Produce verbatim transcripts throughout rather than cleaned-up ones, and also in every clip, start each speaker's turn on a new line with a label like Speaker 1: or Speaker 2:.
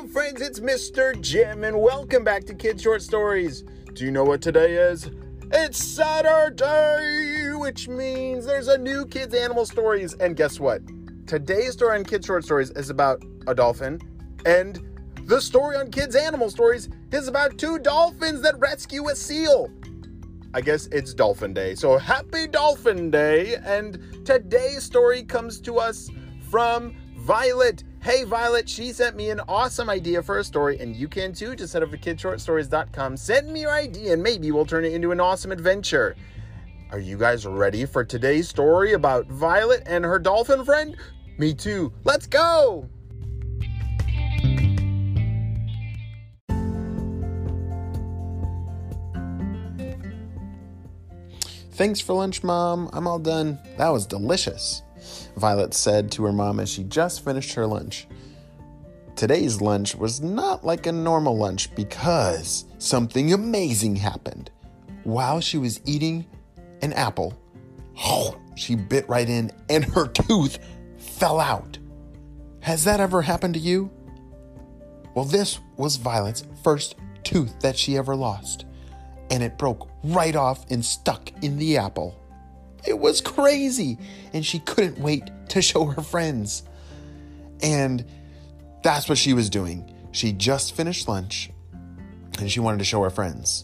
Speaker 1: friends, it's Mister Jim, and welcome back to Kids Short Stories. Do you know what today is? It's Saturday, which means there's a new Kids Animal Stories. And guess what? Today's story on Kids Short Stories is about a dolphin, and the story on Kids Animal Stories is about two dolphins that rescue a seal. I guess it's Dolphin Day, so happy Dolphin Day. And today's story comes to us from Violet. Hey Violet, she sent me an awesome idea for a story, and you can too. Just head over to kids short stories dot com. Send me your idea, and maybe we'll turn it into an awesome adventure. Are you guys ready for today's story about Violet and her dolphin friend? Me too. Let's go!
Speaker 2: Thanks for lunch, Mom. I'm all done. That was delicious, Violet said to her mom as she just finished her lunch. Today's lunch was not like a normal lunch because something amazing happened. While she was eating an apple, oh, she bit right in and her tooth fell out. Has that ever happened to you? Well, this was Violet's first tooth that she ever lost, and it broke right off and stuck in the apple. It was crazy, and she couldn't wait to show her friends. And that's what she was doing. She just finished lunch, and she wanted to show her friends.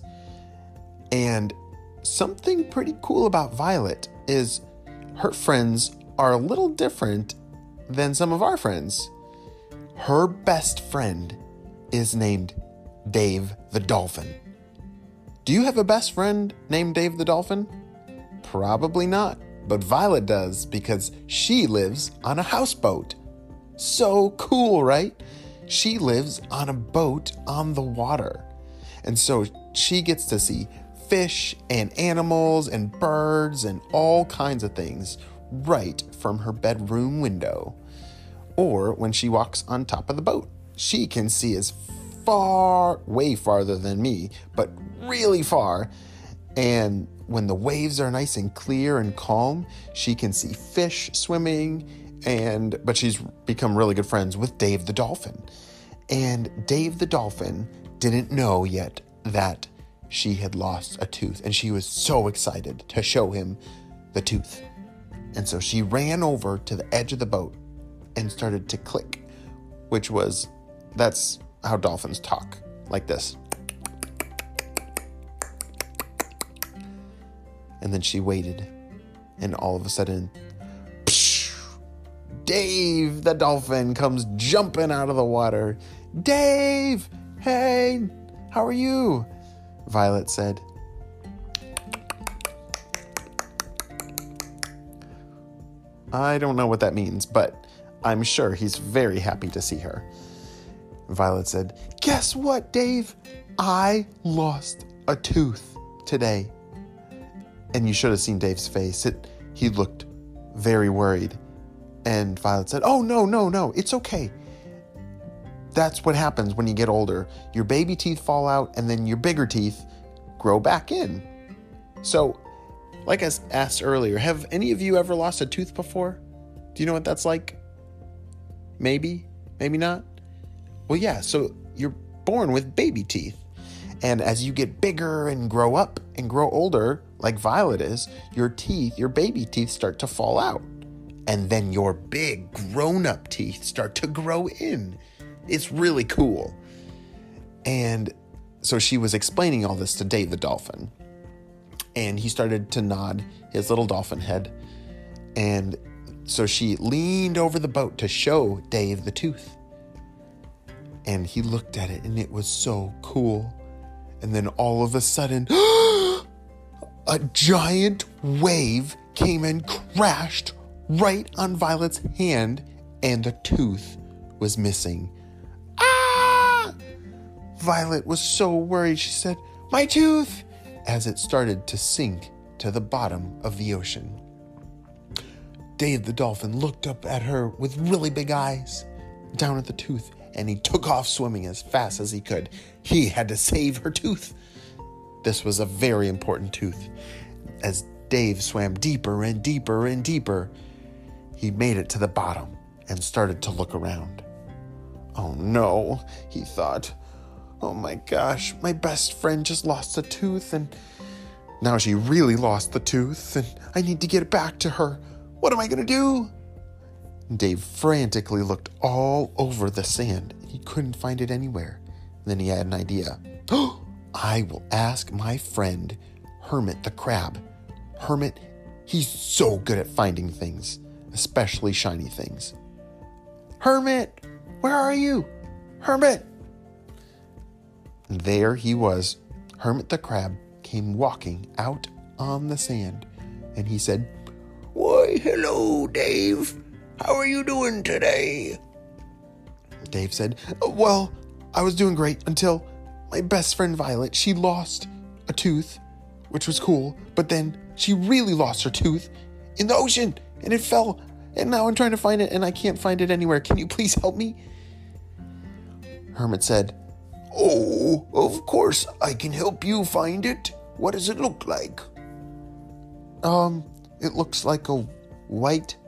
Speaker 2: And something pretty cool about Violet is her friends are a little different than some of our friends. Her best friend is named Dave the Dolphin. Do you have a best friend named Dave the Dolphin? Probably not, but Violet does because she lives on a houseboat. So cool, right? She lives on a boat on the water. And so she gets to see fish and animals and birds and all kinds of things right from her bedroom window. Or when she walks on top of the boat, she can see as far, way farther than me, but really far. And when the waves are nice and clear and calm, she can see fish swimming, and but she's become really good friends with Dave the Dolphin. And Dave the Dolphin didn't know yet that she had lost a tooth, and she was so excited to show him the tooth. And so she ran over to the edge of the boat and started to click, which was, that's how dolphins talk, like this. And then she waited, and all of a sudden, psh, Dave the Dolphin comes jumping out of the water. Dave, hey, how are you? Violet said. I don't know what that means, but I'm sure he's very happy to see her. Violet said, guess what, Dave? I lost a tooth today. And you should have seen Dave's face. It, he looked very worried. And Violet said, oh, no, no, no, it's okay. That's what happens when you get older. Your baby teeth fall out, and then your bigger teeth grow back in. So, like I asked earlier, have any of you ever lost a tooth before? Do you know what that's like? Maybe, maybe not. Well, yeah, so you're born with baby teeth. And as you get bigger and grow up and grow older, like Violet is, your teeth, your baby teeth start to fall out. And then your big grown-up teeth start to grow in. It's really cool. And so she was explaining all this to Dave the Dolphin. And he started to nod his little dolphin head. And so she leaned over the boat to show Dave the tooth. And he looked at it, and it was so cool. And then all of a sudden, a giant wave came and crashed right on Violet's hand, and the tooth was missing. Ah! Violet was so worried. She said, my tooth, as it started to sink to the bottom of the ocean. Dave the Dolphin looked up at her with really big eyes, down at the tooth, and he took off swimming as fast as he could. He had to save her tooth. This was a very important tooth. As Dave swam deeper and deeper and deeper, he made it to the bottom and started to look around. Oh no, he thought. Oh my gosh, my best friend just lost a tooth, and now she really lost the tooth, and I need to get it back to her. What am I going to do? Dave frantically looked all over the sand. He couldn't find it anywhere. Then he had an idea. Oh, I will ask my friend, Hermit the Crab. Hermit, he's so good at finding things, especially shiny things. Hermit, where are you? Hermit! There he was. Hermit the Crab came walking out on the sand, and he said, Why, hello, Dave. How are you doing today? Dave said, Well, I was doing great until my best friend Violet, she lost a tooth, which was cool, but then she really lost her tooth in the ocean, and it fell, and now I'm trying to find it, and I can't find it anywhere. Can you please help me? Hermit said, Oh, of course I can help you find it. What does it look like? Um, it looks like a white,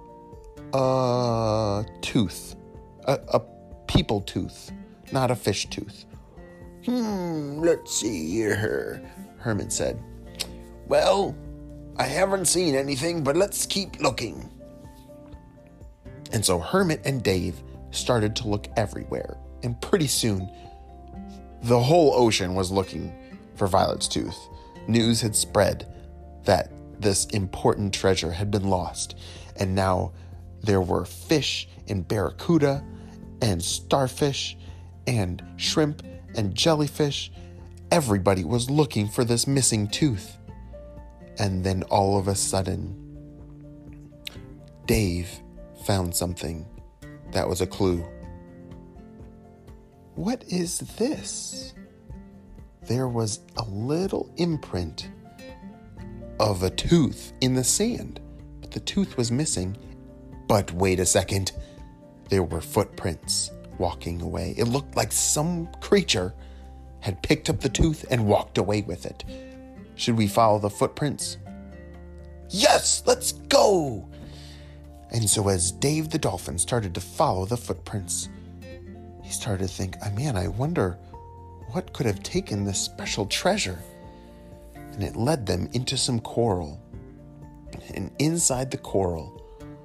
Speaker 2: uh, tooth. A, a people tooth, not a fish tooth. Hmm, let's see here, Hermit said. Well, I haven't seen anything, but let's keep looking. And so Hermit and Dave started to look everywhere, and pretty soon, the whole ocean was looking for Violet's tooth. News had spread that this important treasure had been lost, and now there were fish and barracuda and starfish and shrimp and jellyfish. Everybody was looking for this missing tooth. And then all of a sudden, Dave found something that was a clue. What is this? There was a little imprint of a tooth in the sand, but the tooth was missing. But wait a second, there were footprints walking away. It looked like some creature had picked up the tooth and walked away with it. Should we follow the footprints? Yes, let's go! And so as Dave the Dolphin started to follow the footprints, he started to think, oh, man, I wonder what could have taken this special treasure. And it led them into some coral. And inside the coral,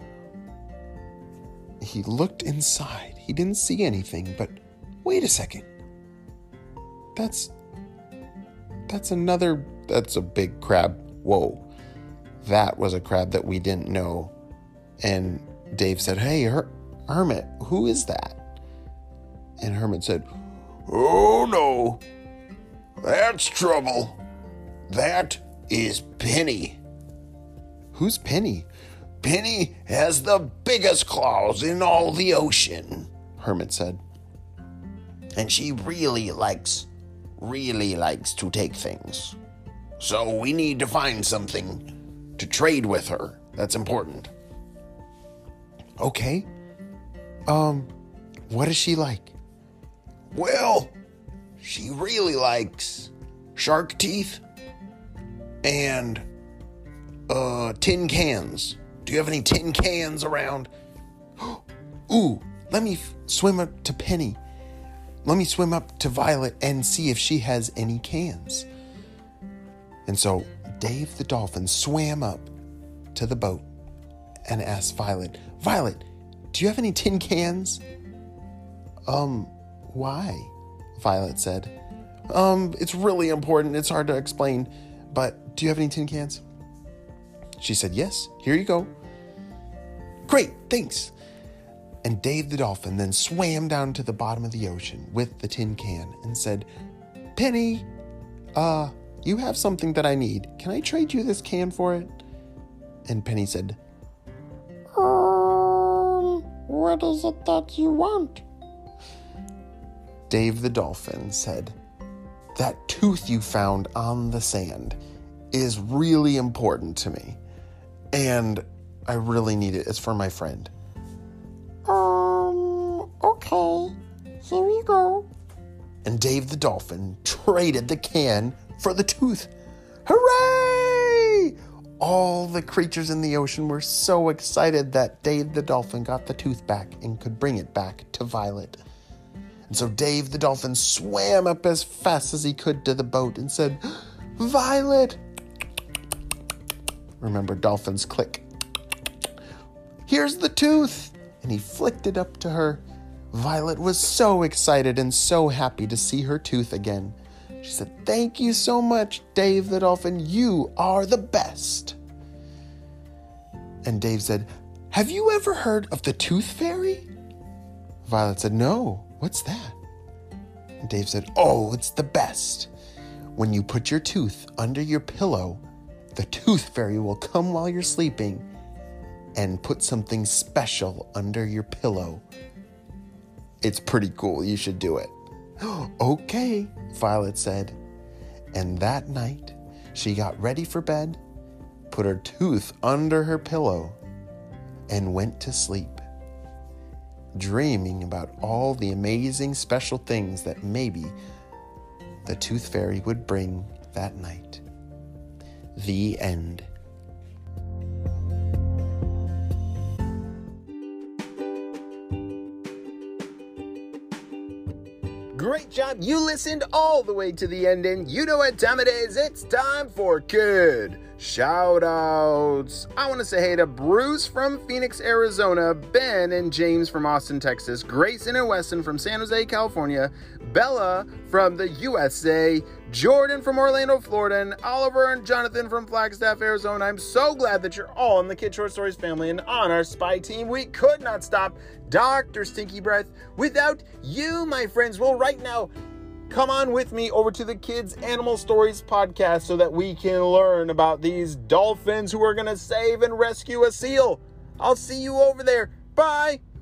Speaker 2: he looked inside. He didn't see anything, but wait a second. That's, that's another, that's a big crab. Whoa. That was a crab that we didn't know. And Dave said, hey, Her- Hermit, who is that? And Hermit said, oh no, that's trouble. That is Penny. Who's Penny? Penny has the biggest claws in all the ocean, Hermit said. And she really likes, really likes to take things. So we need to find something to trade with her. That's important. Okay. Um, what is she like? Well, she really likes shark teeth and uh, tin cans. Do you have any tin cans around? Ooh, let me f- swim up to Penny. Let me swim up to Violet and see if she has any cans. And so Dave the Dolphin swam up to the boat and asked Violet, Violet, do you have any tin cans? Um, why? Violet said. Um, it's really important. It's hard to explain, but do you have any tin cans? She said, yes, here you go. Great, thanks. And Dave the Dolphin then swam down to the bottom of the ocean with the tin can and said, Penny, uh, you have something that I need. Can I trade you this can for it? And Penny said, Um, what is it that you want? Dave the Dolphin said, that tooth you found on the sand is really important to me. And I really need it. It's for my friend. Um, okay. Here you go. And Dave the Dolphin traded the can for the tooth. Hooray! All the creatures in the ocean were so excited that Dave the Dolphin got the tooth back and could bring it back to Violet. And so Dave the dolphin swam up as fast as he could to the boat and said, "Violet." Remember, dolphins click. "Here's the tooth." And he flicked it up to her. Violet was so excited and so happy to see her tooth again. She said, "Thank you so much, Dave the dolphin. You are the best." And Dave said, "Have you ever heard of the tooth fairy?" Violet said, "No, what's that?" And Dave said, "Oh, it's the best. When you put your tooth under your pillow, the tooth fairy will come while you're sleeping and put something special under your pillow. It's pretty cool. You should do it." "Okay," Violet said. And that night, she got ready for bed, put her tooth under her pillow, and went to sleep, dreaming about all the amazing special things that maybe the tooth fairy would bring that night. The end.
Speaker 1: Great job. You listened all the way to the end, and you know what time it is. It's time for Kid Shout-outs. I want to say hey to Bruce from Phoenix, Arizona, Ben and James from Austin, Texas, Grayson and Weston from San Jose, California, Bella from the U S A, Jordan from Orlando, Florida, and Oliver and Jonathan from Flagstaff, Arizona. I'm so glad that you're all in the Kid Short Stories family and on our spy team. We could not stop Doctor Stinky Breath without you, my friends. Well, right now, come on with me over to the Kids Animal Stories podcast so that we can learn about these dolphins who are going to save and rescue a seal. I'll see you over there. Bye.